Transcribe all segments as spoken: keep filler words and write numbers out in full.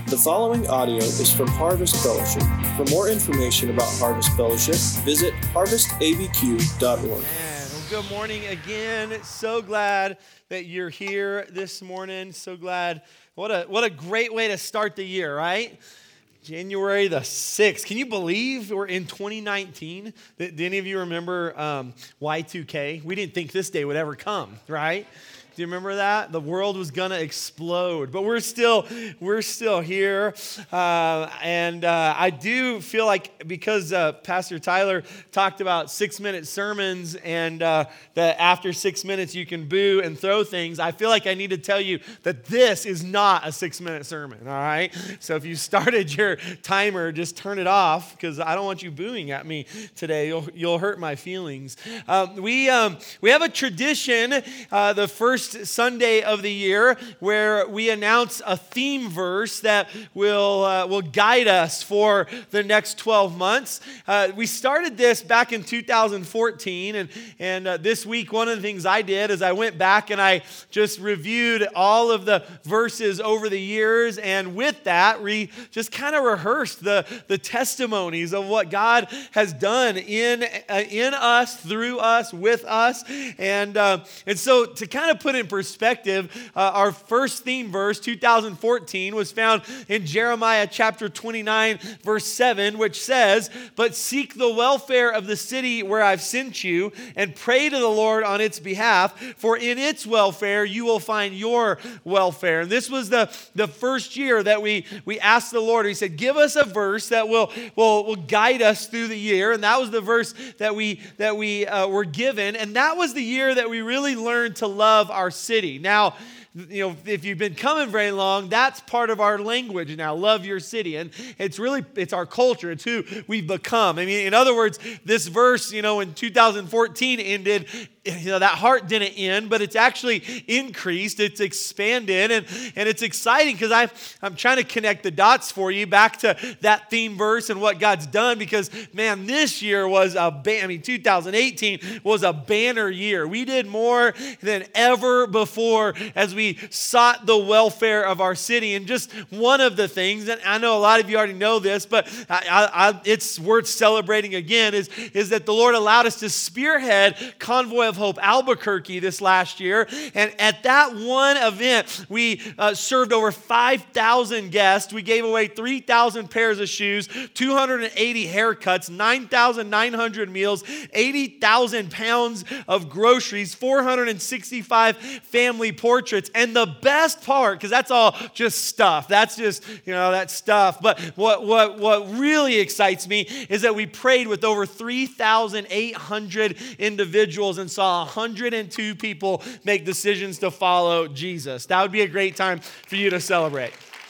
The following audio is from Harvest Fellowship. For more information about Harvest Fellowship, visit harvest a b q dot org. Man, well, good morning again. So glad that you're here this morning. So glad. What a what a great way to start the year, right? January the sixth. Can you believe we're in twenty nineteen? Did any of you remember um, Y two K? We didn't think this day would ever come, right? Do you remember that? The world was gonna explode, but we're still we're still here, uh, and uh, I do feel like because uh, Pastor Tyler talked about six-minute sermons and uh, that after six minutes you can boo and throw things. I feel like I need to tell you that this is not a six-minute sermon. All right, so if you started your timer, just turn it off because I don't want you booing at me today. You'll you'll hurt my feelings. Um, we um, we have a tradition. Uh, the first Sunday of the year where we announce a theme verse that will uh, will guide us for the next twelve months. Uh, we started this back in two thousand fourteen, and and uh, this week one of the things I did is I went back and I just reviewed all of the verses over the years, and with that we just kind of rehearsed the the testimonies of what God has done in uh, in us, through us, with us, and uh, and so to kind of put in perspective, uh, our first theme verse, two thousand fourteen, was found in Jeremiah chapter twenty-nine, verse seven, which says, "But seek the welfare of the city where I've sent you, and pray to the Lord on its behalf, for in its welfare you will find your welfare." And this was the, the first year that we, we asked the Lord. He said, give us a verse that will, will, will guide us through the year. And that was the verse that we, that we uh, were given. And that was the year that we really learned to love our city. Now, you know, if you've been coming very long, that's part of our language now, love your city. And it's really, it's our culture. It's who we've become. I mean, in other words, this verse, you know, in two thousand fourteen ended, you know, that heart didn't end, but it's actually increased. It's expanded, and, and it's exciting because I'm, I'm trying to connect the dots for you back to that theme verse and what God's done because, man, this year was a, ba- I mean, two thousand eighteen was a banner year. We did more than ever before as we sought the welfare of our city. And just one of the things, and I know a lot of you already know this, but I, I, I, it's worth celebrating again, is, is that the Lord allowed us to spearhead Convoy of Hope Albuquerque this last year. And at that one event, we uh, served over five thousand guests. We gave away three thousand pairs of shoes, two hundred eighty haircuts, nine thousand nine hundred meals, eighty thousand pounds of groceries, four hundred sixty-five family portraits. And the best part, because that's all just stuff. That's just, you know, that's stuff. But what, what, what really excites me is that we prayed with over three thousand eight hundred individuals and saw one hundred two people make decisions to follow Jesus. That would be a great time for you to celebrate.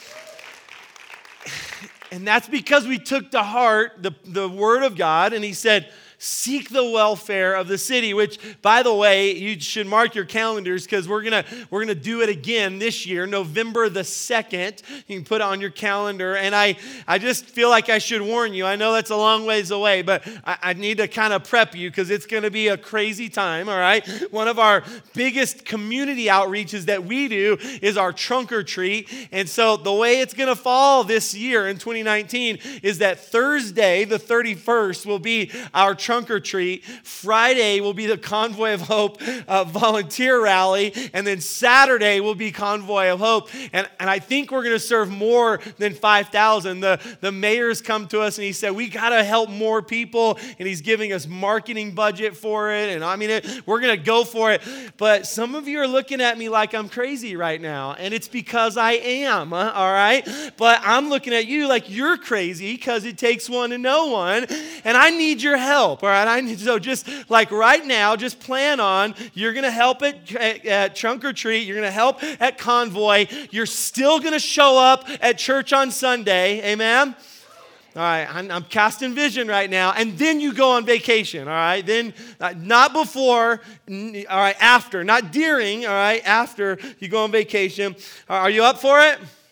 And that's because we took to heart the, the word of God, and he said, seek the welfare of the city, which, by the way, you should mark your calendars because we're gonna we're gonna do it again this year, November the second. You can put it on your calendar. And I, I just feel like I should warn you. I know that's a long ways away, but I, I need to kind of prep you because it's gonna be a crazy time, all right? One of our biggest community outreaches that we do is our trunk or treat. And so the way it's gonna fall this year in twenty nineteen is that Thursday, the thirty-first, will be our trunk or treat. Friday will be the Convoy of Hope uh, volunteer rally. And then Saturday will be Convoy of Hope. And, and I think we're going to serve more than five thousand. The, the mayor's come to us and he said, we got to help more people. And he's giving us marketing budget for it. And I mean, it, we're going to go for it. But some of you are looking at me like I'm crazy right now. And it's because I am, huh? All right? But I'm looking at you like you're crazy because it takes one to know one. And I need your help. All right, I need, so just like right now, just plan on, you're going to help at, at, at Trunk or Treat, you're going to help at Convoy, you're still going to show up at church on Sunday, amen? All right, I'm, I'm casting vision right now, and then you go on vacation, all right? Then, uh, not before, n- all right, after, not during, all right, after you go on vacation. Are you up for it?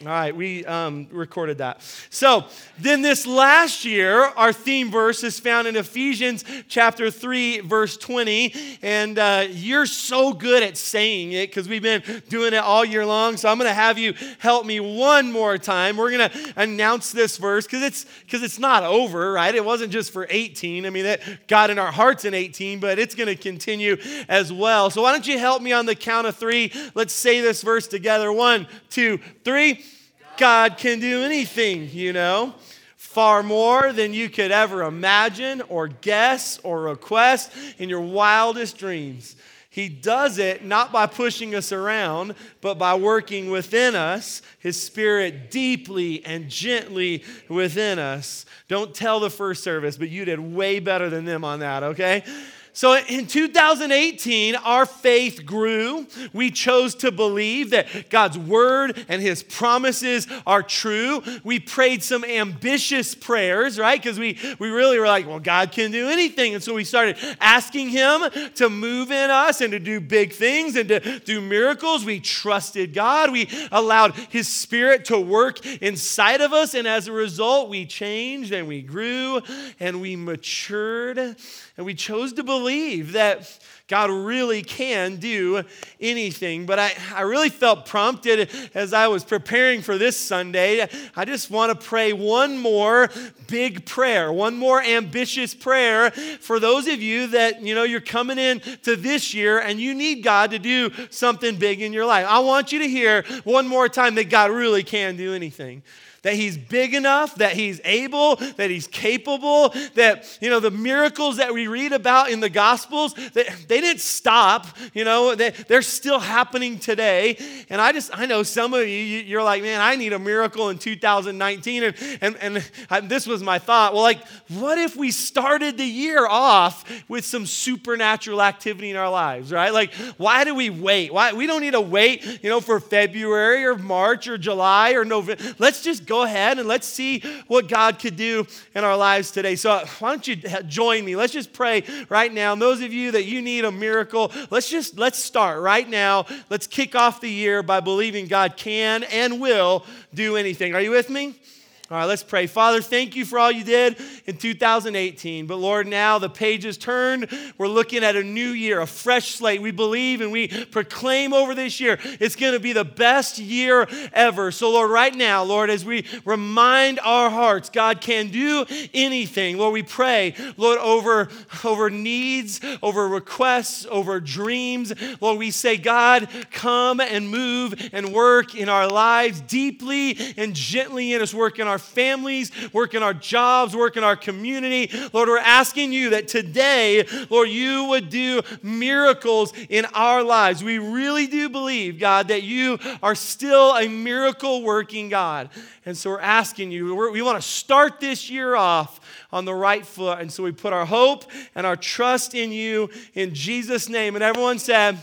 All right, we um, recorded that. So then this last year, our theme verse is found in Ephesians chapter three, verse twenty. And uh, you're so good at saying it because we've been doing it all year long. So I'm going to have you help me one more time. We're going to announce this verse because it's because it's not over, right? It wasn't just for eighteen. I mean, that got in our hearts in eighteen, but it's going to continue as well. So why don't you help me on the count of three? Let's say this verse together. One, two, three. God can do anything, you know, far more than you could ever imagine or guess or request in your wildest dreams. He does it not by pushing us around, but by working within us, His Spirit deeply and gently within us. Don't tell the first service, but you did way better than them on that, okay? So in two thousand eighteen, our faith grew. We chose to believe that God's word and His promises are true. We prayed some ambitious prayers, right? Because we, we really were like, well, God can do anything. And so we started asking Him to move in us and to do big things and to do miracles. We trusted God. We allowed His Spirit to work inside of us. And as a result, we changed and we grew and we matured. And we chose to believe that God really can do anything. But I, I really felt prompted as I was preparing for this Sunday. I just want to pray one more big prayer, one more ambitious prayer for those of you that, you know, you're coming in to this year and you need God to do something big in your life. I want you to hear one more time that God really can do anything. That He's big enough, that He's able, that He's capable, that, you know, the miracles that we read about in the Gospels, they, they didn't stop, you know, they, they're still happening today. And I just, I know some of you, you're like, man, I need a miracle in two thousand nineteen. And, and, and I, this was my thought. Well, like, what if we started the year off with some supernatural activity in our lives, right? Like, why do we wait? Why we don't need to wait, you know, for February or March or July or November. Let's just go ahead and let's see what God could do in our lives today. So why don't you join me? Let's just pray right now. And those of you that you need a miracle, let's just, let's start right now. Let's kick off the year by believing God can and will do anything. Are you with me? All right, let's pray. Father, thank you for all you did in two thousand eighteen. But Lord, now the page is turned. We're looking at a new year, a fresh slate. We believe and we proclaim over this year, it's going to be the best year ever. So Lord, right now, Lord, as we remind our hearts, God can do anything. Lord, we pray, Lord, over, over needs, over requests, over dreams. Lord, we say, God, come and move and work in our lives deeply and gently in us, work in our families, work in our jobs, work in our community. Lord, we're asking you that today, Lord, you would do miracles in our lives. We really do believe, God, that you are still a miracle working God. And so we're asking you, we're, we want to start this year off on the right foot. And so we put our hope and our trust in you in Jesus' name. And everyone said,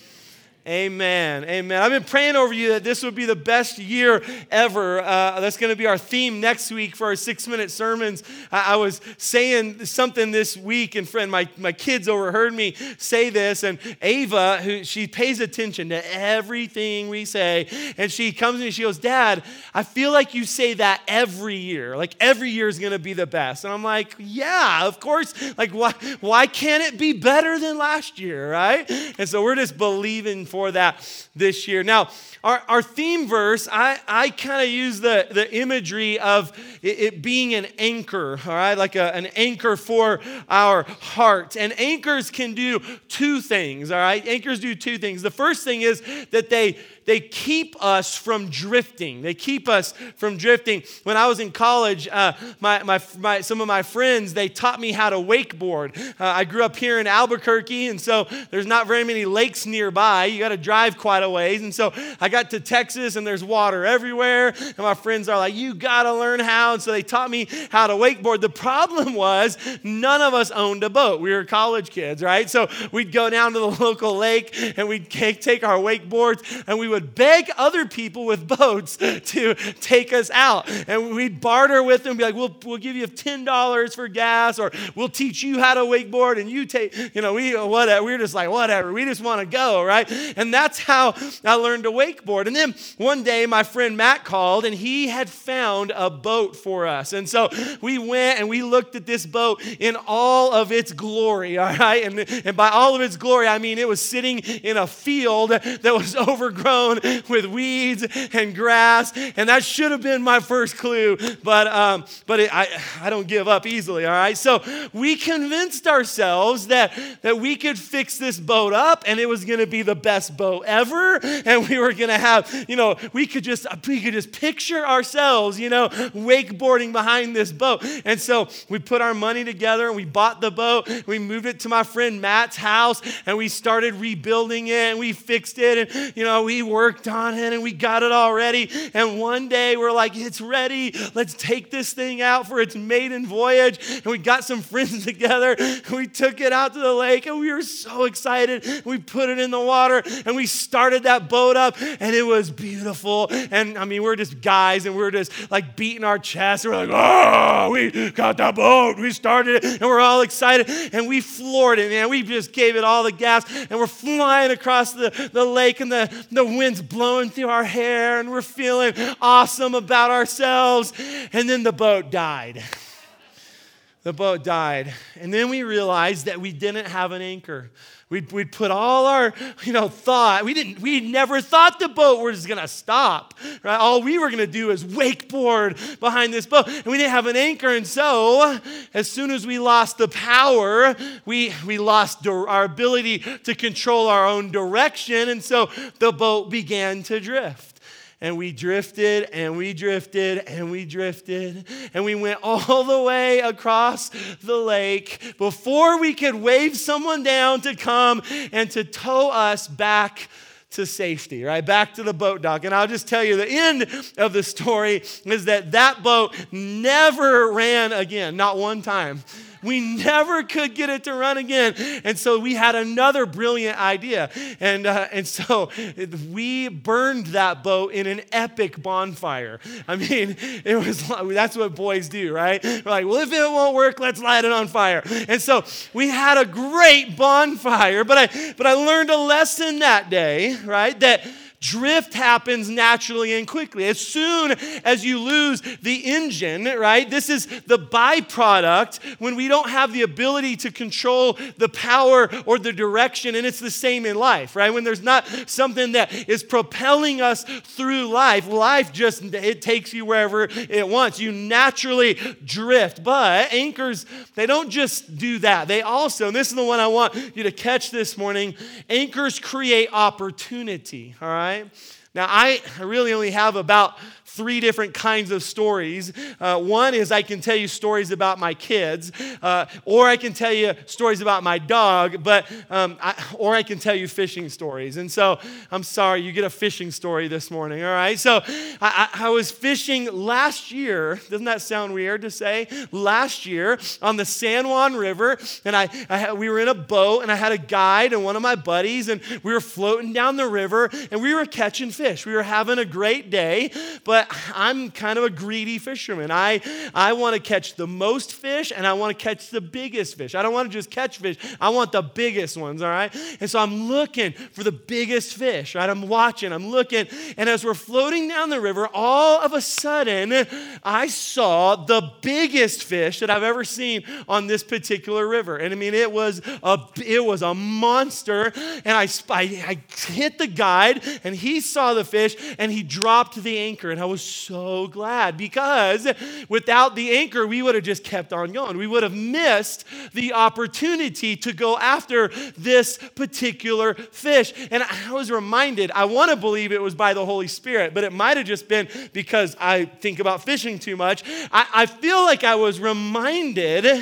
amen. Amen. I've been praying over you that this would be the best year ever. Uh, that's going to be our theme next week for our six-minute sermons. I, I was saying something this week, and friend, my, my kids overheard me say this, and Ava, who she pays attention to everything we say, and she comes to me and she goes, Dad, I feel like you say that every year. Like every year is going to be the best. And I'm like, yeah, of course. Like why, why can't it be better than last year, right? And so we're just believing for for that this year. Now, our, our theme verse, I, I kind of use the, the imagery of it, it being an anchor, all right, like a, an anchor for our heart. And anchors can do two things, all right? Anchors do two things. The first thing is that they They keep us from drifting. They keep us from drifting. When I was in college, uh, my, my, my, some of my friends, they taught me how to wakeboard. Uh, I grew up here in Albuquerque, and so there's not very many lakes nearby. You got to drive quite a ways. And so I got to Texas, and there's water everywhere. And my friends are like, you got to learn how. And so they taught me how to wakeboard. The problem was none of us owned a boat. We were college kids, right? So we'd go down to the local lake, and we'd take our wakeboards, and we would would beg other people with boats to take us out. And we'd barter with them, be like, we'll, we'll give you ten dollars for gas, or we'll teach you how to wakeboard, and you take, you know, we, whatever. We were just like, whatever. We just want to go, right? And that's how I learned to wakeboard. And then one day, my friend Matt called, and he had found a boat for us. And so we went and we looked at this boat in all of its glory, all right? And, and by all of its glory, I mean it was sitting in a field that was overgrown with weeds and grass, and that should have been my first clue, but um, but it, I, I don't give up easily, all right? So we convinced ourselves that, that we could fix this boat up, and it was going to be the best boat ever, and we were going to have, you know, we could just we could just picture ourselves, you know, wakeboarding behind this boat. And so we put our money together, and we bought the boat. We moved it to my friend Matt's house, and we started rebuilding it, and we fixed it, and, you know, we worked on it, and we got it all ready. And one day we're like, it's ready. Let's take this thing out for its maiden voyage. And we got some friends together, and we took it out to the lake, and we were so excited. We put it in the water, and we started that boat up, and it was beautiful. And I mean, we're just guys, and we're just like beating our chests. We're like, oh, we got that boat. We started it, and we're all excited, and we floored it, man. We just gave it all the gas, and we're flying across the, the lake, and the, the wind's blowing through our hair, and we're feeling awesome about ourselves. And then the boat died. The boat died. And then we realized that we didn't have an anchor. We'd, we'd put all our, you know, thought. We didn't. We never thought the boat was going to stop. Right? All we were going to do is wakeboard behind this boat, and we didn't have an anchor. And so, as soon as we lost the power, we we lost our ability to control our own direction, and so the boat began to drift. And we drifted, and we drifted, and we drifted, and we went all the way across the lake before we could wave someone down to come and to tow us back to safety, right? Back to the boat dock. And I'll just tell you, the end of the story is that that boat never ran again, not one time. We never could get it to run again. And so we had another brilliant idea. And uh, and so we burned that boat in an epic bonfire. I mean, it was that's what boys do, right? We're like, well, if it won't work, let's light it on fire. And so we had a great bonfire. But I but I learned a lesson that day, right? That drift happens naturally and quickly. As soon as you lose the engine, right? This is the byproduct when we don't have the ability to control the power or the direction, and it's the same in life, right? When there's not something that is propelling us through life, life just, it takes you wherever it wants. You naturally drift, but anchors, they don't just do that. They also, and this is the one I want you to catch this morning, anchors create opportunity, all right? Now, I really only have about three different kinds of stories. Uh, one is I can tell you stories about my kids, uh, or I can tell you stories about my dog, but um, I, or I can tell you fishing stories. And so I'm sorry, you get a fishing story this morning, all right? So I, I, I was fishing last year. Doesn't that sound weird to say? Last year on the San Juan River, and I, I had, we were in a boat, and I had a guide and one of my buddies, and we were floating down the river, and we were catching fish. We were having a great day, but I'm kind of a greedy fisherman. I, I want to catch the most fish, and I want to catch the biggest fish. I don't want to just catch fish. I want the biggest ones, all right? And so I'm looking for the biggest fish, right? I'm watching, I'm looking, and as we're floating down the river, all of a sudden, I saw the biggest fish that I've ever seen on this particular river. And I mean, it was a, it was a monster, and I, I, I hit the guide, and he saw the fish, and he dropped the anchor, and I was so glad, because without the anchor, we would have just kept on going. We would have missed the opportunity to go after this particular fish. And I was reminded, I want to believe it was by the Holy Spirit, but it might have just been because I think about fishing too much. I, I feel like I was reminded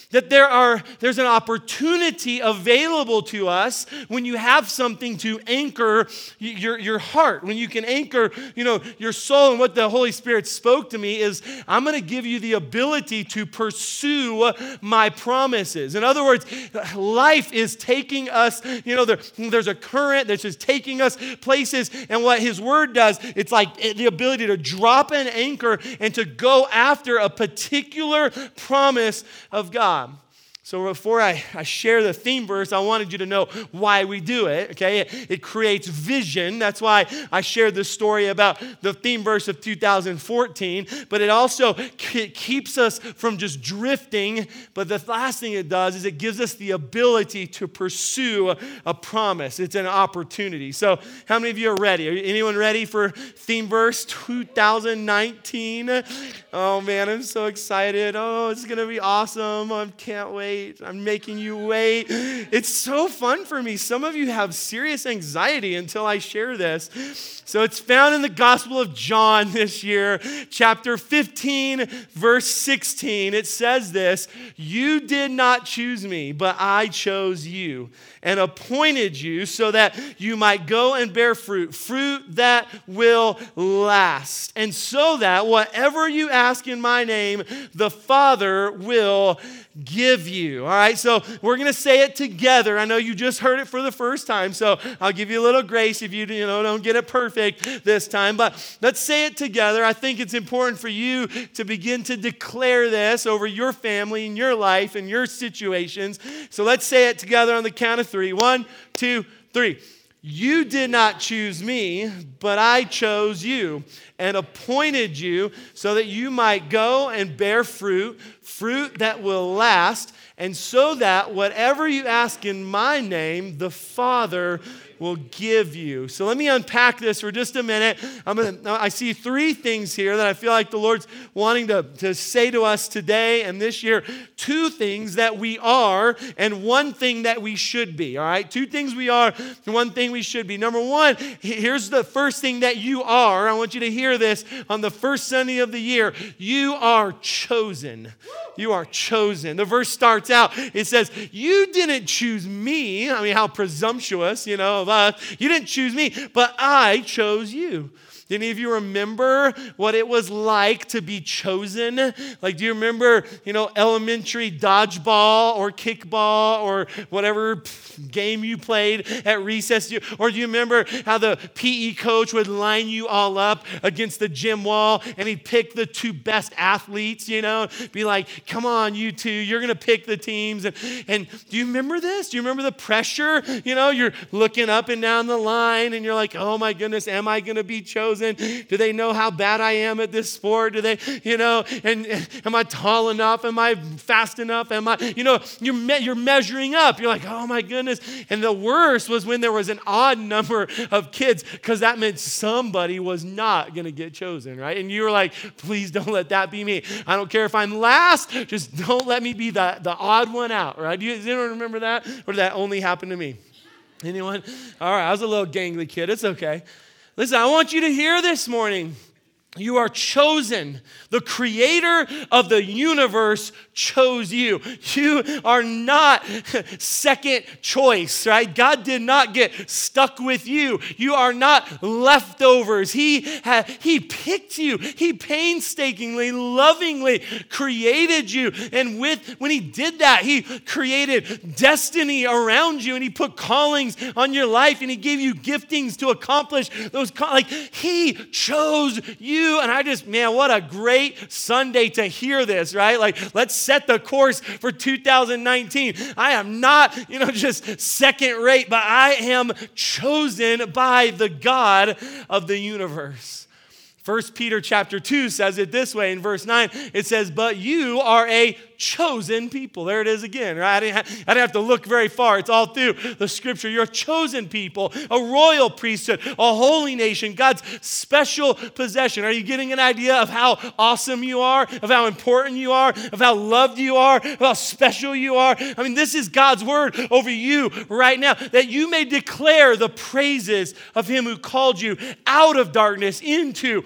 that there are there's an opportunity available to us when you have something to anchor your, your heart, when you can anchor, you know, your soul. And what the Holy Spirit spoke to me is, I'm going to give you the ability to pursue my promises. In other words, life is taking us, you know, there, there's a current that's just taking us places, and what his word does, it's like the ability to drop an anchor and to go after a particular promise of God. So before I, I share the theme verse, I wanted you to know why we do it, okay? It, it creates vision. That's why I shared this story about the theme verse of two thousand fourteen. But it also k- keeps us from just drifting. But the last thing it does is it gives us the ability to pursue a, a promise. It's an opportunity. So how many of you are ready? Are anyone ready for theme verse two thousand nineteen? Oh, man, I'm so excited. Oh, it's going to be awesome. I can't wait. I'm making you wait. It's so fun for me. Some of you have serious anxiety until I share this. So it's found in the Gospel of John this year, chapter fifteen, verse sixteen. It says this: "You did not choose me, but I chose you and appointed you so that you might go and bear fruit, fruit that will last. And so that whatever you ask in my name, the Father will give you." All right, so we're going to say it together. I know you just heard it for the first time, so I'll give you a little grace if you, you know, don't get it perfect this time. But let's say it together. I think it's important for you to begin to declare this over your family and your life and your situations. So let's say it together on the count of three. One, two, three. "You did not choose me, but I chose you and appointed you so that you might go and bear fruit, fruit that will last, and so that whatever you ask in my name, the Father will give you." So let me unpack this for just a minute. I'm gonna, I see three things here that I feel like the Lord's wanting to, to say to us today and this year. Two things that we are and one thing that we should be, all right? Two things we are and one thing we should be. Number one, here's the first thing that you are. I want you to hear this on the first Sunday of the year. You are chosen. You are chosen. The verse starts out, it says, "You didn't choose me." I mean, how presumptuous, you know, of us. "You didn't choose me, but I chose you." Do any of you remember what it was like to be chosen? Like, do you remember, you know, elementary dodgeball or kickball or whatever game you played at recess? Or do you remember how the P E coach would line you all up against the gym wall and he'd pick the two best athletes, you know, be like, "Come on, you two, you're going to pick the teams." And, and do you remember this? Do you remember the pressure? You know, you're looking up and down the line and you're like, "Oh my goodness, am I going to be chosen? Do they know how bad I am at this sport? Do they, you know, and, and am I tall enough? Am I fast enough? Am I, you know, you're, me- you're measuring up. You're like, oh my goodness." And the worst was when there was an odd number of kids, because that meant somebody was not going to get chosen, right? And you were like, "Please don't let that be me. I don't care if I'm last, just don't let me be the, the odd one out," right? Do you, does anyone remember that? Or did that only happen to me? Anyone? All right, I was a little gangly kid. It's okay. Listen, I want you to hear this morning. You are chosen. The creator of the universe chose you. You are not second choice, right? God did not get stuck with you. You are not leftovers. He, ha- he picked you. He painstakingly, lovingly created you. And with when he did that, he created destiny around you, and he put callings on your life, and he gave you giftings to accomplish those. Call- like he chose you. And I just, man, what a great Sunday to hear this, right? Like, let's set the course for two thousand nineteen. I am not, you know, just second rate, but I am chosen by the God of the universe. First Peter chapter two says it this way in verse nine. It says, "But you are a chosen people." There it is again, right? I didn't, have, I didn't have to look very far. It's all through the scripture. You're a chosen people, a royal priesthood, a holy nation, God's special possession. Are you getting an idea of how awesome you are, of how important you are, of how loved you are, of how special you are? I mean, this is God's word over you right now, that you may declare the praises of him who called you out of darkness into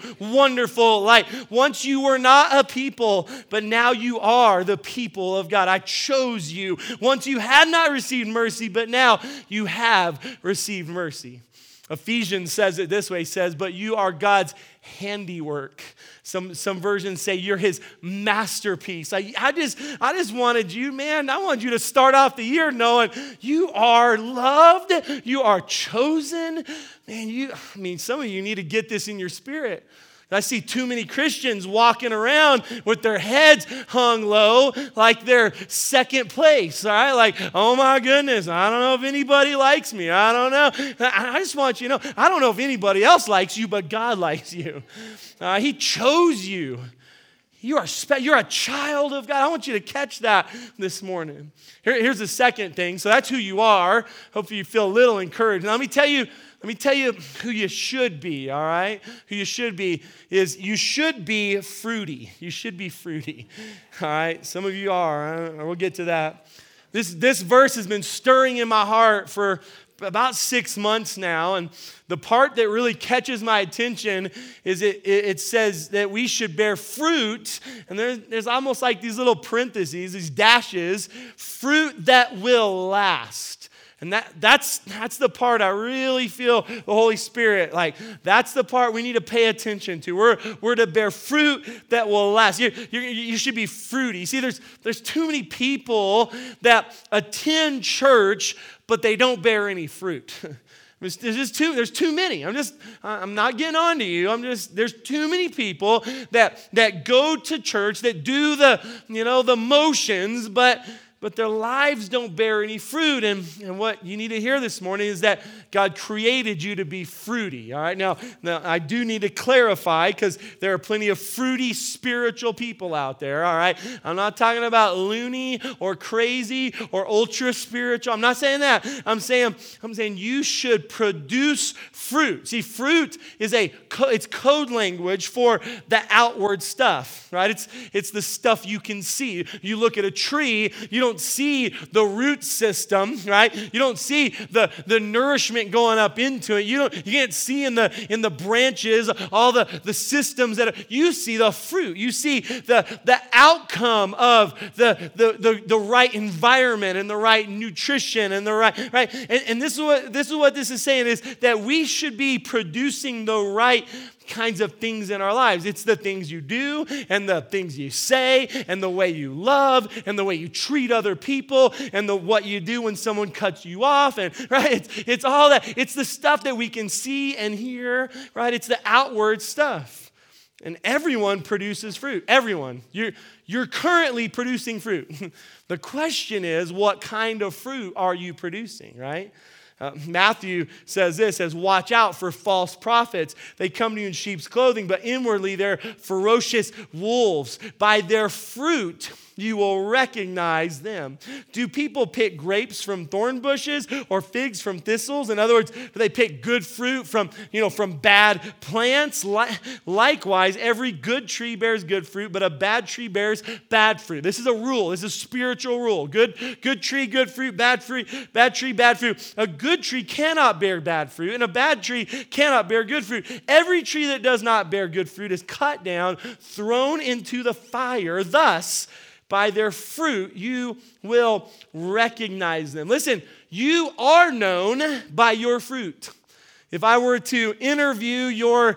wonderful light. Once you were not a people, but now you are the people of God. I chose you. Once you had not received mercy, but now you have received mercy. Ephesians says it this way, says, but you are God's handiwork. Some, some versions say you're his masterpiece. I, I just I just wanted you, man, I wanted you to start off the year knowing you are loved, you are chosen. Man, you, I mean, some of you need to get this in your spirit. I see too many Christians walking around with their heads hung low like they're second place, all right? Like, oh my goodness, I don't know if anybody likes me. I don't know. I just want you to know, I don't know if anybody else likes you, but God likes you. Uh, he chose you. You are spe- you're a child of God. I want you to catch that this morning. Here, here's the second thing. So that's who you are. Hopefully you feel a little encouraged. Now, let me tell you, Let me tell you who you should be, all right? Who you should be is you should be fruity. You should be fruity, all right? Some of you are. We'll get to that. This, this verse has been stirring in my heart for about six months now, and the part that really catches my attention is it, it, it says that we should bear fruit, and there's, there's almost like these little parentheses, these dashes, fruit that will last. And that, that's, that's the part I really feel the Holy Spirit, like, that's the part we need to pay attention to. We're, we're to bear fruit that will last. You, you, you should be fruity. See, there's, there's too many people that attend church, but they don't bear any fruit. There's just too, there's too many. I'm just, I'm not getting on to you. I'm just, there's too many people that, that go to church, that do the, you know, the motions, but but their lives don't bear any fruit. And, and what you need to hear this morning is that God created you to be fruity. All right, now, now I do need to clarify because there are plenty of fruity spiritual people out there. All right, I'm not talking about loony or crazy or ultra spiritual. I'm not saying that. I'm saying I'm saying you should produce fruit. See, fruit is a it's code language for the outward stuff. Right? It's it's the stuff you can see. You look at a tree, you don't see the root system, right? You don't see the, the nourishment going up into it. You don't you can't see in the in the branches all the, the systems that are, you see the fruit. You see the, the outcome of the, the, the, the right environment and the right nutrition and the right right. And, and this is what this is what this is saying is that we should be producing the right kinds of things in our lives. It's the things you do and the things you say and the way you love and the way you treat other people and the what you do when someone cuts you off, and right, it's, it's all that. It's the stuff that we can see and hear, right? It's the outward stuff. And everyone produces fruit. Everyone. You're, you're currently producing fruit. The question is, what kind of fruit are you producing, right? Uh, Matthew says this, says, watch out for false prophets. They come to you in sheep's clothing, but inwardly they're ferocious wolves. By their fruit you will recognize them. Do people pick grapes from thorn bushes or figs from thistles? In other words, do they pick good fruit from, you know, from bad plants? Likewise, every good tree bears good fruit, but a bad tree bears bad fruit. This is a rule. This is a spiritual rule. Good, good tree, good fruit, bad fruit, bad tree, bad fruit. A good tree cannot bear bad fruit, and a bad tree cannot bear good fruit. Every tree that does not bear good fruit is cut down, thrown into the fire. Thus, by their fruit, you will recognize them. Listen, you are known by your fruit. If I were to interview your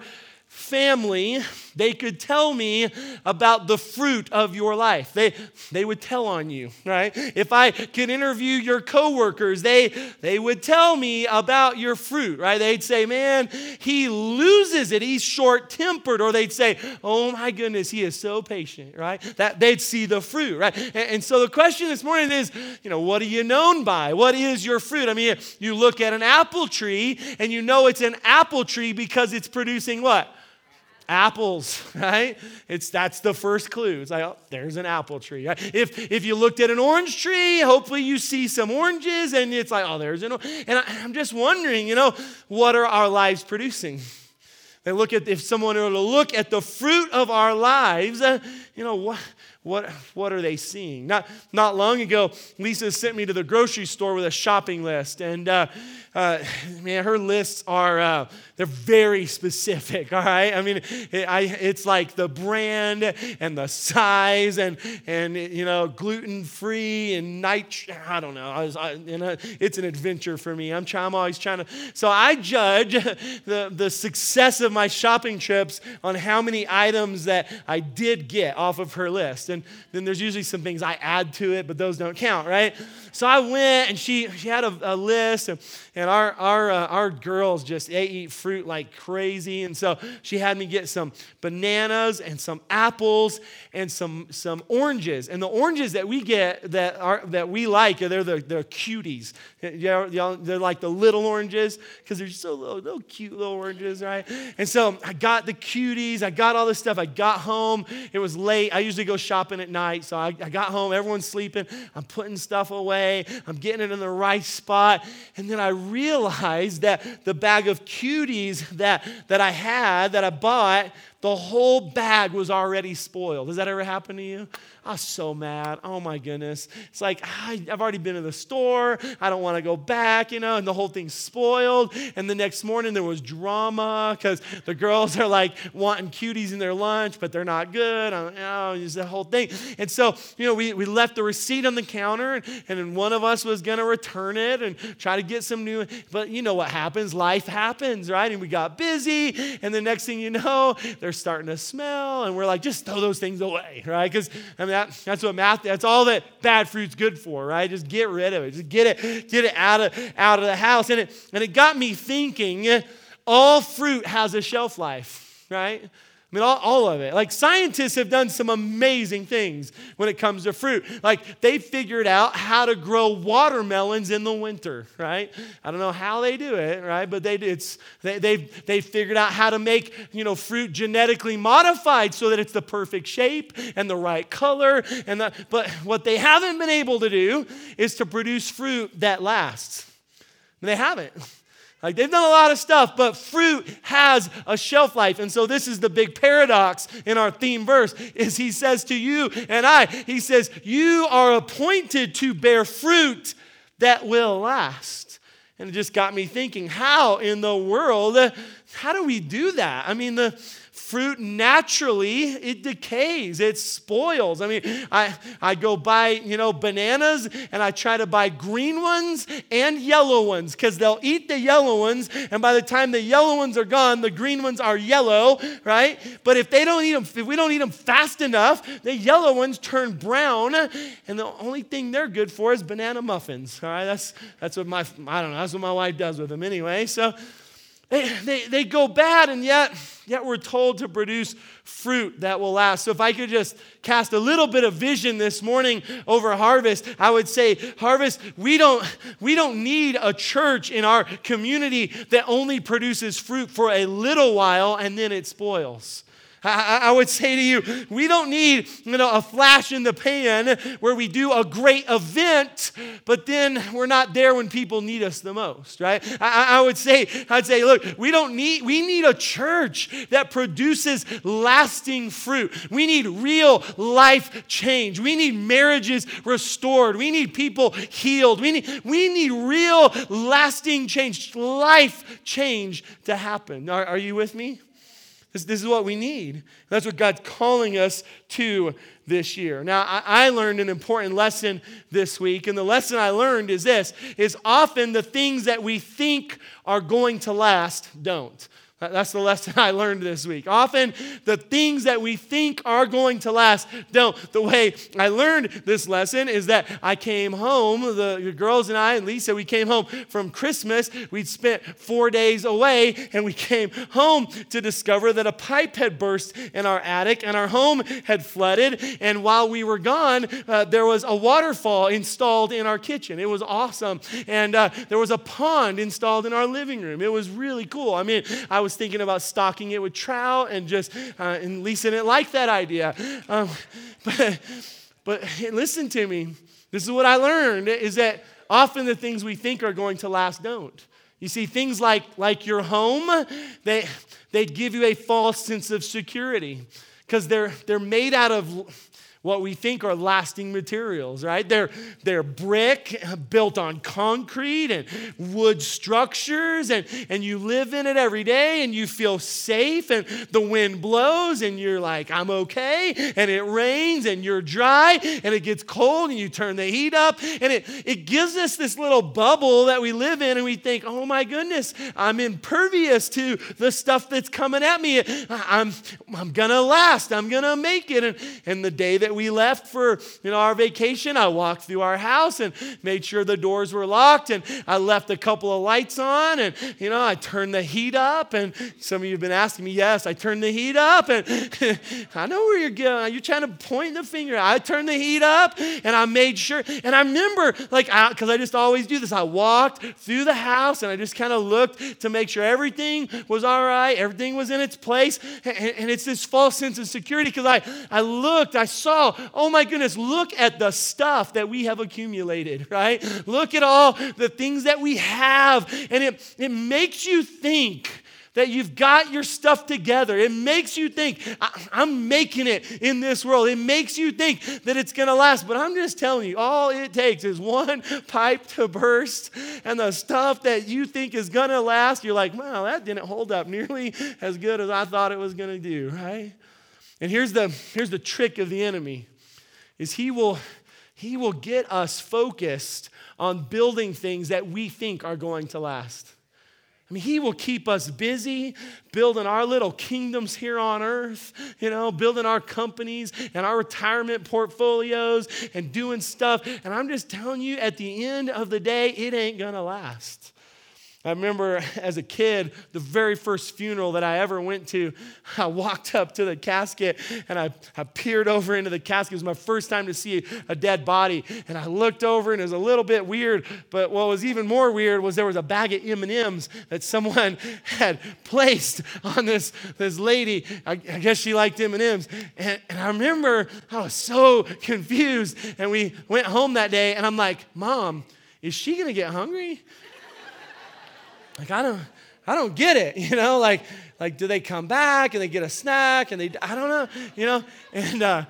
family, they could tell me about the fruit of your life. They, they would tell on you, right? If I could interview your coworkers, they, they would tell me about your fruit, right? They'd say, man, he loses it. He's short-tempered. Or they'd say, oh my goodness, he is so patient, right? That they'd see the fruit, right? And, and so the question this morning is, you know, what are you known by? What is your fruit? I mean, you look at an apple tree and you know it's an apple tree because it's producing what? Apples, right? It's that's the first clue. It's like, oh, there's an apple tree. Right? If if you looked at an orange tree, hopefully you see some oranges, and it's like, oh, there's an. And I, I'm just wondering, you know, what are our lives producing? They look at if someone were to look at the fruit of our lives, uh, you know what. What what are they seeing? Not not long ago, Lisa sent me to the grocery store with a shopping list, and uh, uh, man, her lists are, uh, they're very specific, all right? I mean, it, I, it's like the brand and the size and, and you know, gluten-free and night, I don't know. I was, I, you know, it's an adventure for me. I'm, trying, I'm always trying to, so I judge the, the success of my shopping trips on how many items that I did get off of her list. And then there's usually some things I add to it, but those don't count, right? So I went, and she she had a, a list, and, and our our uh, our girls just they eat fruit like crazy, and so she had me get some bananas and some apples and some some oranges. And the oranges that we get that are that we like, they're the they're cuties. You know, they're like the little oranges because they're so little, little cute little oranges, right? And so I got the cuties, I got all this stuff. I got home, it was late. I usually go shopping at night, so I, I got home. Everyone's sleeping. I'm putting stuff away. I'm getting it in the right spot. And then I realized that the bag of cuties that, that I had, that I bought, the whole bag was already spoiled. Does that ever happen to you? I was so mad. Oh my goodness. It's like, I, I've already been to the store. I don't want to go back, you know, and the whole thing's spoiled. And the next morning there was drama because the girls are like wanting cuties in their lunch, but they're not good. I, you know, it's the whole thing. And so, you know, we, we left the receipt on the counter, and, and then one of us was going to return it and try to get some new, but you know what happens? Life happens, right? And we got busy, and the next thing you know, they're starting to smell, and we're like, just throw those things away, right? Because I mean, that, that's what math, that's all that bad fruit's good for, right? Just get rid of it. Just get it, get it out of out of the house. And it and it got me thinking, all fruit has a shelf life, right? I mean, all, all of it. Like, scientists have done some amazing things when it comes to fruit. Like, they figured out how to grow watermelons in the winter, right? I don't know how they do it, right? But they it's they they've they figured out how to make, you know, fruit genetically modified so that it's the perfect shape and the right color. And the, but what they haven't been able to do is to produce fruit that lasts. They haven't. Like, they've done a lot of stuff, but fruit has a shelf life. And so this is the big paradox in our theme verse, is he says to you and I, he says, you are appointed to bear fruit that will last. And it just got me thinking, how in the world, how do we do that? I mean, the fruit naturally, it decays, it spoils. I mean, I, I go buy, you know, bananas, and I try to buy green ones and yellow ones because they'll eat the yellow ones, and by the time the yellow ones are gone, the green ones are yellow, right? But if they don't eat them, if we don't eat them fast enough, the yellow ones turn brown, and the only thing they're good for is banana muffins, all right? That's, that's what my, I don't know, that's what my wife does with them anyway, so They, they, they go bad, and yet, yet we're told to produce fruit that will last. So if I could just cast a little bit of vision this morning over Harvest, I would say, Harvest, we don't, we don't need a church in our community that only produces fruit for a little while and then it spoils. I, I would say to you, we don't need, you know, a flash in the pan where we do a great event, but then we're not there when people need us the most, right? I, I would say, I'd say, look, we don't need, we need a church that produces lasting fruit. We need real life change. We need marriages restored. We need people healed. We need, we need real lasting change, life change to happen. Are, are you with me? This, this is what we need. That's what God's calling us to this year. Now, I, I learned an important lesson this week, and the lesson I learned is this, is often the things that we think are going to last don't. That's the lesson I learned this week. Often, the things that we think are going to last don't. The way I learned this lesson is that I came home, the, the girls and I and Lisa, we came home from Christmas. We'd spent four days away, and we came home to discover that a pipe had burst in our attic, and our home had flooded. And while we were gone, uh, there was a waterfall installed in our kitchen. It was awesome. And uh, there was a pond installed in our living room. It was really cool. I mean, I was thinking about stocking it with trout, and just uh, and Lisa didn't like that idea. Um, but, but listen to me. This is what I learned, is that often the things we think are going to last don't. You see, things like, like your home, they, they give you a false sense of security because they're, they're made out of what we think are lasting materials, right? They're, they're brick built on concrete and wood structures, and, and you live in it every day, and you feel safe, and the wind blows, and you're like, I'm okay, and it rains, and you're dry, and it gets cold, and you turn the heat up, and it, it gives us this little bubble that we live in, and we think, oh my goodness, I'm impervious to the stuff that's coming at me. I'm, I'm gonna last, I'm gonna make it, and, and the day that we left for you know our vacation, I walked through our house and made sure the doors were locked, and I left a couple of lights on, and you know I turned the heat up, and some of you have been asking me, yes, I turned the heat up, and I know where you're going. You're trying to point the finger. I turned the heat up, and I made sure, and I remember, like, because I, I just always do this, I walked through the house, and I just kind of looked to make sure everything was all right, everything was in its place, and, and it's this false sense of security, because I, I looked, I saw, oh my goodness, look at the stuff that we have accumulated, right? Look at all the things that we have. And it, it makes you think that you've got your stuff together. It makes you think, I'm making it in this world. It makes you think that it's going to last. But I'm just telling you, all it takes is one pipe to burst, and the stuff that you think is going to last, you're like, wow, that didn't hold up nearly as good as I thought it was going to do, right? And here's the, here's the trick of the enemy, is he will, he will get us focused on building things that we think are going to last. I mean, he will keep us busy building our little kingdoms here on earth, you know, building our companies and our retirement portfolios and doing stuff. And I'm just telling you, at the end of the day, it ain't going to last. I remember as a kid, the very first funeral that I ever went to, I walked up to the casket and I, I peered over into the casket. It was my first time to see a dead body. And I looked over and it was a little bit weird, but what was even more weird was there was a bag of M and M's that someone had placed on this, this lady. I, I guess she liked M and M's. And, and I remember I was so confused. And we went home that day and I'm like, Mom, is she going to get hungry? Like, I don't, I don't get it, you know, like, like, do they come back and they get a snack and they, I don't know, you know, and uh,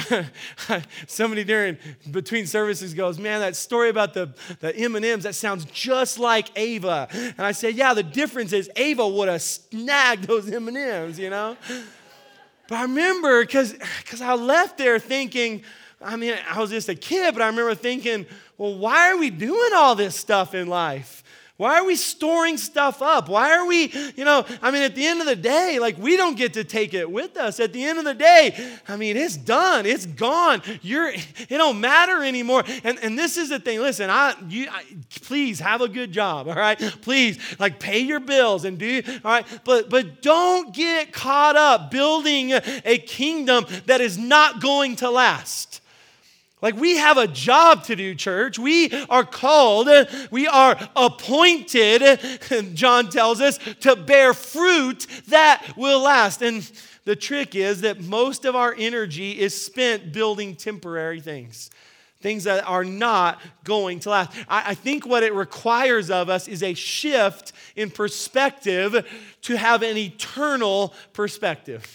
somebody during, between services goes, man, that story about the, the M and M's, that sounds just like Ava. And I said, yeah, the difference is Ava would have snagged those M and M's, you know. But I remember, because because I left there thinking, I mean, I was just a kid, but I remember thinking, well, why are we doing all this stuff in life? Why are we storing stuff up? Why are we, you know, I mean, at the end of the day, like, we don't get to take it with us. At the end of the day, I mean, it's done. It's gone. You're, it don't matter anymore. And, and this is the thing. Listen, I, you, I, please have a good job, all right? Please, like, pay your bills and do, all right? But, but don't get caught up building a kingdom that is not going to last. Like, we have a job to do, church. We are called, we are appointed, John tells us, to bear fruit that will last. And the trick is that most of our energy is spent building temporary things, things that are not going to last. I, I think what it requires of us is a shift in perspective to have an eternal perspective,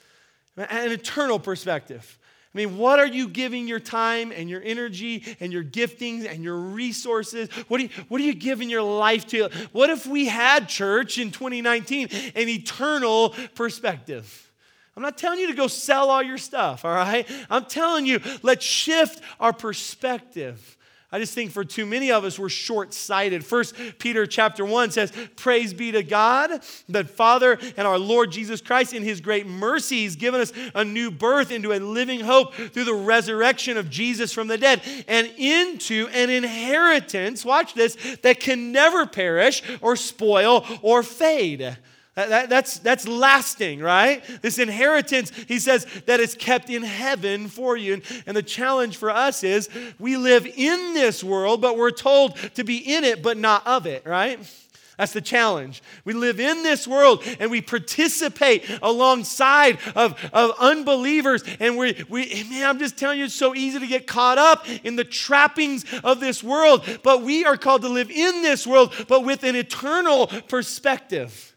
an eternal perspective. I mean, what are you giving your time and your energy and your giftings and your resources? What are you, what are you giving your life to? What if we had, church, in twenty nineteen, an eternal perspective? I'm not telling you to go sell all your stuff, all right? I'm telling you, let's shift our perspective. I just think for too many of us, we're short-sighted. First Peter chapter one says, praise be to God, the Father and our Lord Jesus Christ. In his great mercy, he's given us a new birth into a living hope through the resurrection of Jesus from the dead and into an inheritance, watch this, that can never perish or spoil or fade. That, that, that's, that's lasting, right? This inheritance, he says, that is kept in heaven for you. And, and the challenge for us is we live in this world, but we're told to be in it, but not of it, right? That's the challenge. We live in this world and we participate alongside of, of unbelievers. And we, we, man, I'm just telling you, it's so easy to get caught up in the trappings of this world. But we are called to live in this world, but with an eternal perspective.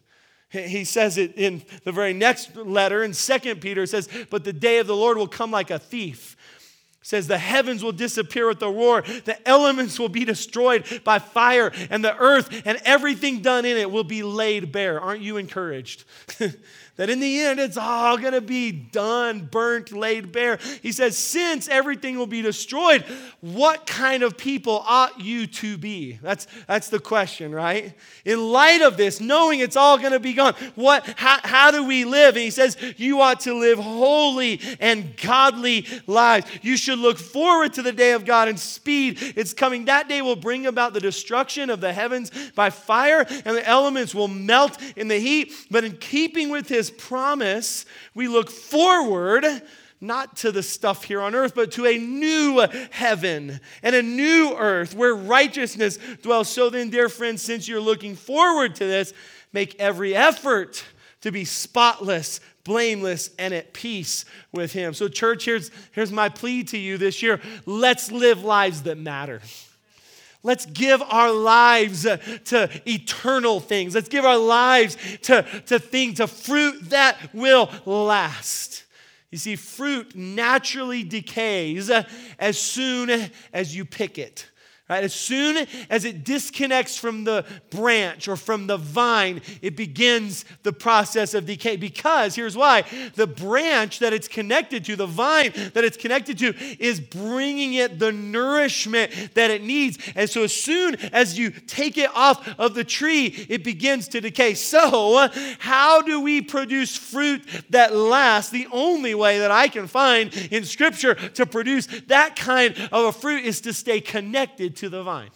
He says it in the very next letter in Second Peter. It says, but the day of the Lord will come like a thief. It says the heavens will disappear with a roar. The elements will be destroyed by fire. And the earth and everything done in it will be laid bare. Aren't you encouraged? That in the end, it's all going to be done, burnt, laid bare. He says, since everything will be destroyed, what kind of people ought you to be? That's, that's the question, right? In light of this, knowing it's all going to be gone, what, how, how do we live? And he says, you ought to live holy and godly lives. You should look forward to the day of God and speed. It's coming. That day will bring about the destruction of the heavens by fire, and the elements will melt in the heat. But in keeping with his promise, we look forward not to the stuff here on earth, but to a new heaven and a new earth where righteousness dwells. So then, dear friends, since you're looking forward to this, make every effort to be spotless, blameless, and at peace with him. So church, here's, here's my plea to you this year. Let's live lives that matter. Let's give our lives to eternal things. Let's give our lives to, to things, to fruit that will last. You see, fruit naturally decays as soon as you pick it. Right? As soon as it disconnects from the branch or from the vine, it begins the process of decay. Because, here's why, the branch that it's connected to, the vine that it's connected to, is bringing it the nourishment that it needs. And so as soon as you take it off of the tree, it begins to decay. So, how do we produce fruit that lasts? The only way that I can find in Scripture to produce that kind of a fruit is to stay connected to the vine.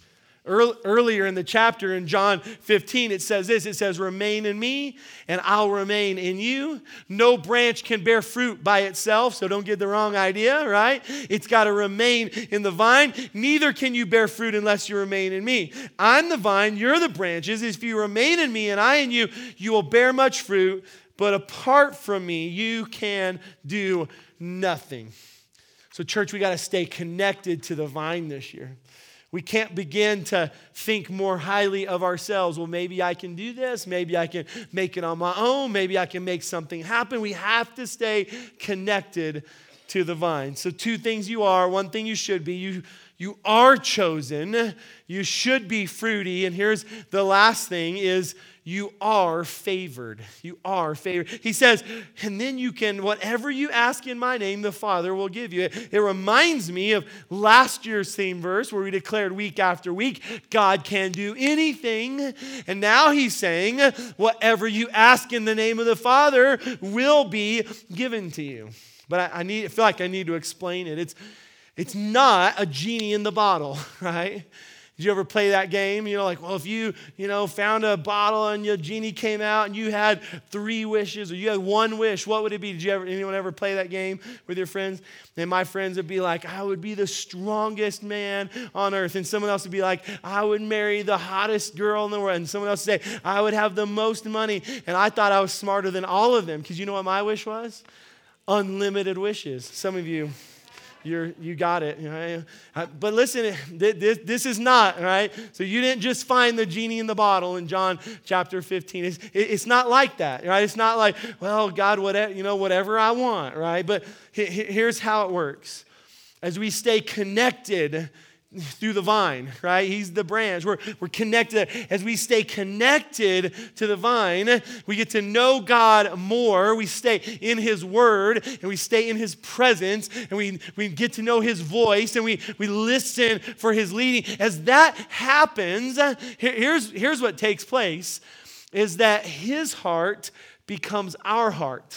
Earlier in the chapter in John fifteen, it says this, it says, remain in me and I'll remain in you. No branch can bear fruit by itself, so don't get the wrong idea, right? It's got to remain in the vine. Neither can you bear fruit unless you remain in me. I'm the vine, you're the branches. If you remain in me and I in you, you will bear much fruit, but apart from me, you can do nothing. So church, we got to stay connected to the vine this year. We can't begin to think more highly of ourselves. Well, maybe I can do this. Maybe I can make it on my own. Maybe I can make something happen. We have to stay connected to the vine. So two things you are, one thing you should be. You, you are chosen. You should be fruity. And here's the last thing is you are favored. You are favored. He says, and then you can, whatever you ask in my name, the Father will give you. It, it reminds me of last year's theme verse where we declared week after week, God can do anything. And now he's saying, whatever you ask in the name of the Father will be given to you. But I, I need, I feel like I need to explain it. It's, it's not a genie in the bottle, right? Did you ever play that game? You know, like, well, if you, you know, found a bottle and your genie came out and you had three wishes or you had one wish, what would it be? Did you ever, anyone ever play that game with your friends? And my friends would be like, I would be the strongest man on earth. And someone else would be like, I would marry the hottest girl in the world. And someone else would say, I would have the most money. And I thought I was smarter than all of them because you know what my wish was? Unlimited wishes. Some of you... You're, you got it. Right? But listen, this, this is not, right? So you didn't just find the genie in the bottle in John chapter fifteen. It's, it's not like that, right? It's not like, well, God, whatever, you know, whatever I want, right? But here's how it works. As we stay connected through the vine, right? He's the branch. We're, we're connected. As we stay connected to the vine, we get to know God more. We stay in his word and we stay in his presence and we, we get to know his voice and we, we listen for his leading. As that happens, here's, here's what takes place is that his heart becomes our heart.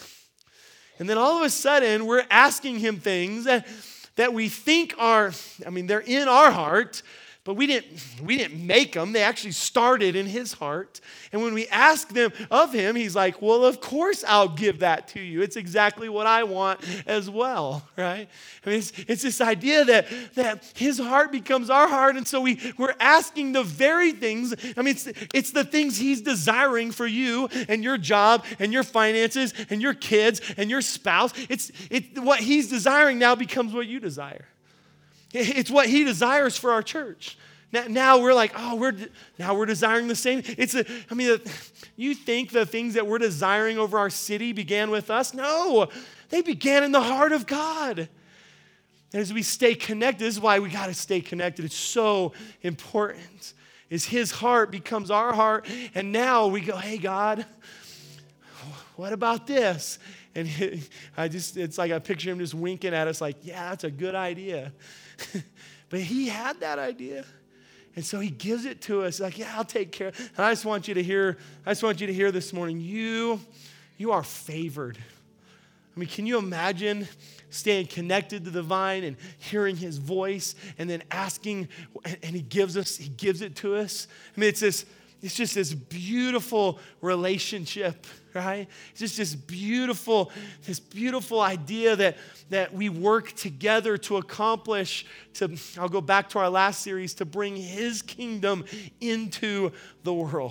And then all of a sudden, we're asking him things that that we think are, I mean, they're in our heart, but we didn't, we didn't make them. They actually started in his heart. And when we ask them of him, he's like, well, of course I'll give that to you. It's exactly what I want as well, right? I mean, it's, it's this idea that, that his heart becomes our heart. And so we, we're asking the very things, I mean, it's, it's the things he's desiring for you and your job and your finances and your kids and your spouse. It's, it, what he's desiring now becomes what you desire. It's what he desires for our church. Now, now we're like, oh, we're now we're desiring the same. It's a, I mean, the, you think the things that we're desiring over our city began with us? No, they began in the heart of God. And as we stay connected, this is why we got to stay connected. It's so important. Is His heart becomes our heart, and now we go, hey, God, what about this? And he, I just, it's like I picture Him just winking at us like, yeah, that's a good idea. But He had that idea. And so He gives it to us like, yeah, I'll take care. And I just want you to hear, I just want you to hear this morning, you, you are favored. I mean, can you imagine staying connected to the vine and hearing His voice and then asking, and He gives us, He gives it to us? I mean, it's this, it's just this beautiful relationship, right? It's just this beautiful, this beautiful idea that, that we work together to accomplish, to, I'll go back to our last series, to bring His kingdom into the world.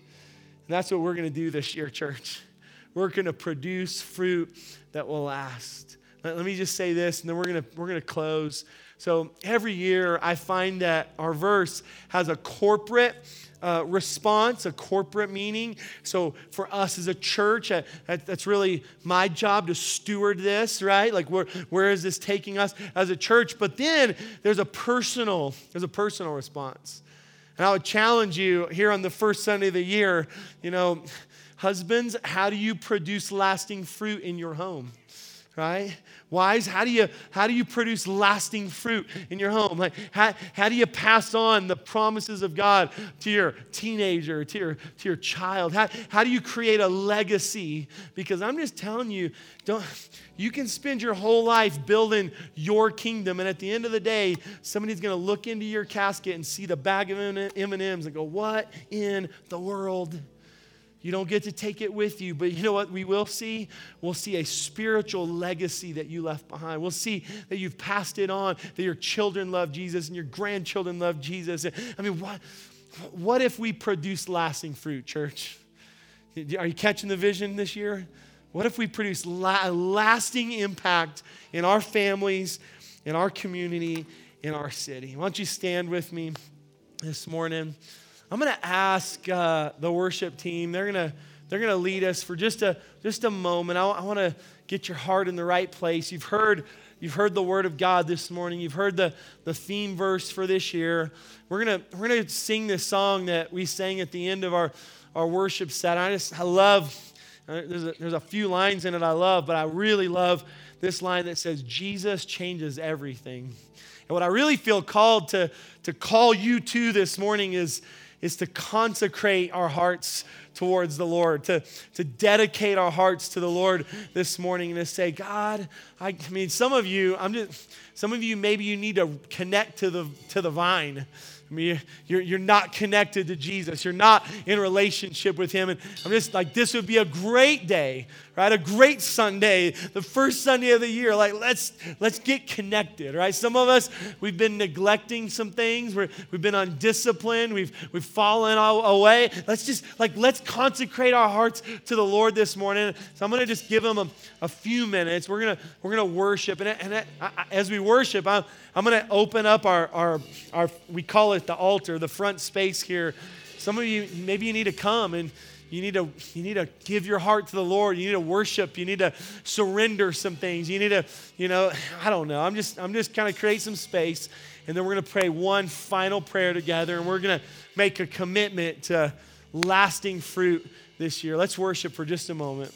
And that's what we're going to do this year, church. We're going to produce fruit that will last. Let me just say this, and then we're going to we're going to close. So every year, I find that our verse has a corporate uh, response, a corporate meaning. So for us as a church, uh, that, that's really my job to steward this, right? Like where where is this taking us as a church? But then there's a personal there's a personal response, and I would challenge you here on the first Sunday of the year. You know, husbands, how do you produce lasting fruit in your home? Right? Wives, how do you how do you produce lasting fruit in your home? Like how, how do you pass on the promises of God to your teenager, to your to your child? How, how do you create a legacy? Because I'm just telling you, don't you can spend your whole life building your kingdom, and at the end of the day, somebody's going to look into your casket and see the bag of M and M's and go, "What in the world?" You don't get to take it with you, but you know what we will see? We'll see a spiritual legacy that you left behind. We'll see that you've passed it on, that your children love Jesus and your grandchildren love Jesus. I mean, what, what if we produce lasting fruit, church? Are you catching the vision this year? What if we produce la- lasting impact in our families, in our community, in our city? Why don't you stand with me this morning? I'm going to ask uh, the worship team. They're going to they're going to lead us for just a just a moment. I, I want to get your heart in the right place. You've heard you've heard the word of God this morning. You've heard the the theme verse for this year. We're going to we're going to sing this song that we sang at the end of our our worship set. I just I love uh, there's a, there's a few lines in it I love, but I really love this line that says Jesus changes everything. And what I really feel called to to call you to this morning is is to consecrate our hearts towards the Lord, to, to dedicate our hearts to the Lord this morning and to say, God, I, I mean, some of you, I'm just, some of you, maybe you need to connect to the to the vine. I mean, you're, you're not connected to Jesus. You're not in relationship with Him. And I'm just like, this would be a great day, right? A great Sunday, the first Sunday of the year. Like, let's let's get connected, right? Some of us, we've been neglecting some things. We're, we've been undisciplined. We've we've fallen away. Let's just, like, let's consecrate our hearts to the Lord this morning. So I'm going to just give Him a, a few minutes. We're going to we're gonna worship. And, and as we worship, I'm, I'm going to open up our, our, our, we call it the altar, the front space here. Some of you, maybe you need to come and you need to you need to give your heart to the Lord. You need to worship. You need to surrender some things. You need to, you know, I don't know. I'm just I'm just kind of create some space, and then we're going to pray one final prayer together, and we're going to make a commitment to lasting fruit this year. Let's worship for just a moment.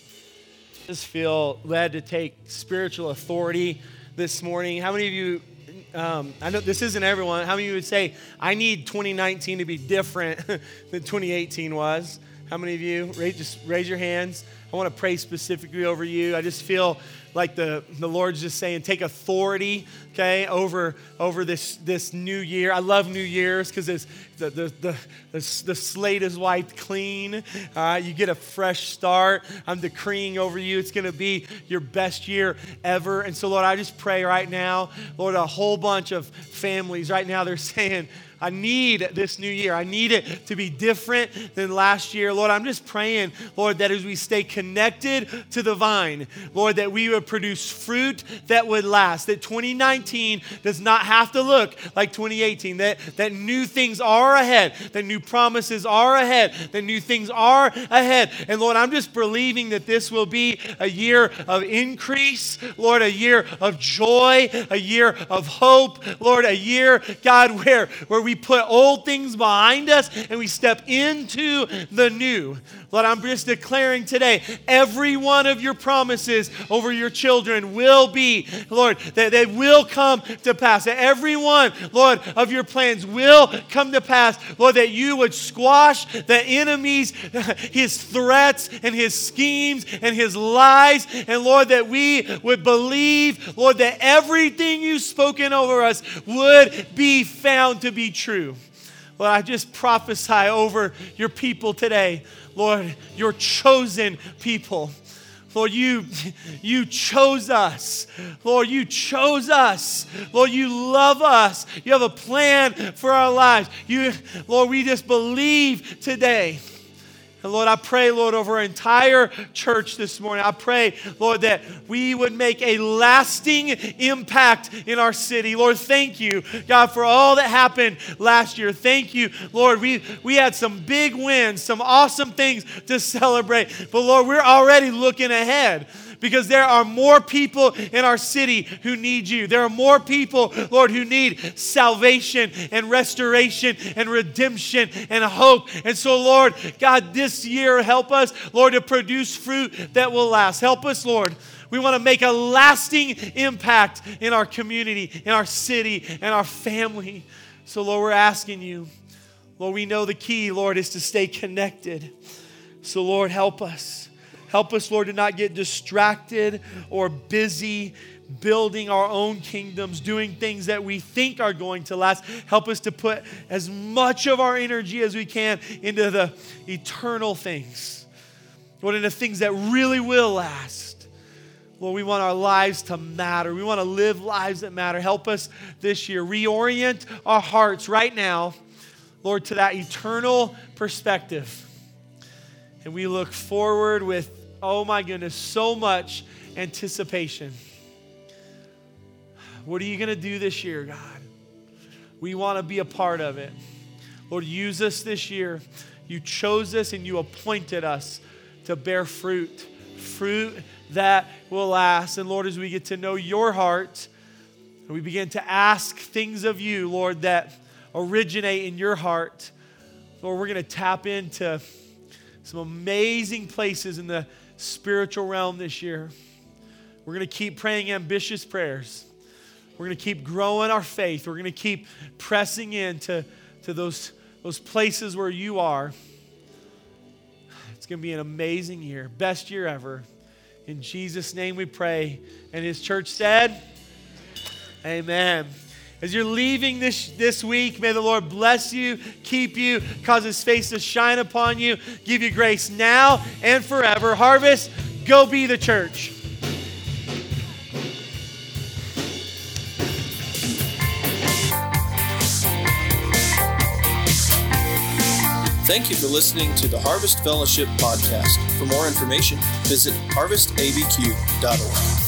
I just feel led to take spiritual authority this morning. How many of you? Um, I know this isn't everyone. How many of you would say, I need twenty nineteen to be different than twenty eighteen was? How many of you? Raise, just raise your hands. I want to pray specifically over you. I just feel like the, the Lord's just saying, take authority, okay, over over this this new year. I love New Year's because the, the, the, the, the slate is wiped clean. Uh, you get a fresh start. I'm decreeing over you, it's going to be your best year ever. And so, Lord, I just pray right now, Lord, a whole bunch of families right now, they're saying, I need this new year. I need it to be different than last year. Lord, I'm just praying, Lord, that as we stay connected to the vine, Lord, that we would would produce fruit that would last, that twenty nineteen does not have to look like twenty eighteen, that, that new things are ahead, that new promises are ahead, that new things are ahead. And Lord, I'm just believing that this will be a year of increase, Lord, a year of joy, a year of hope, Lord, a year, God, where, where we put old things behind us and we step into the new. Lord, I'm just declaring today, every one of your promises over your children will be, Lord, that they will come to pass. That every one, Lord, of your plans will come to pass. Lord, that you would squash the enemy's, his threats and his schemes and his lies. And Lord, that we would believe, Lord, that everything you've spoken over us would be found to be true. Lord, I just prophesy over your people today. Lord, your chosen people. Lord, you, you chose us. Lord, you chose us. Lord, you love us. You have a plan for our lives. You, Lord, we just believe today. And Lord, I pray, Lord, over our entire church this morning. I pray, Lord, that we would make a lasting impact in our city. Lord, thank you, God, for all that happened last year. Thank you, Lord. We, we had some big wins, some awesome things to celebrate. But Lord, we're already looking ahead. Because there are more people in our city who need you. There are more people, Lord, who need salvation and restoration and redemption and hope. And so, Lord, God, this year, help us, Lord, to produce fruit that will last. Help us, Lord. We want to make a lasting impact in our community, in our city, and our family. So, Lord, we're asking you, Lord, we know the key, Lord, is to stay connected. So, Lord, help us. Help us, Lord, to not get distracted or busy building our own kingdoms, doing things that we think are going to last. Help us to put as much of our energy as we can into the eternal things, Lord, into things that really will last. Lord, we want our lives to matter. We want to live lives that matter. Help us this year. Reorient our hearts right now, Lord, to that eternal perspective. And we look forward with, oh my goodness, so much anticipation. What are you going to do this year, God? We want to be a part of it. Lord, use us this year. You chose us and you appointed us to bear fruit, fruit that will last. And Lord, as we get to know your heart, and we begin to ask things of you, Lord, that originate in your heart, Lord, we're going to tap into some amazing places in the spiritual realm this year. We're going to keep praying ambitious prayers. We're going to keep growing our faith. We're going to keep pressing into to those, those places where you are. It's going to be an amazing year. Best year ever. In Jesus' name we pray. And his church said, amen. As you're leaving this, this week, may the Lord bless you, keep you, cause his face to shine upon you, give you grace now and forever. Harvest, go be the church. Thank you for listening to the Harvest Fellowship podcast. For more information, visit harvest a b q dot org.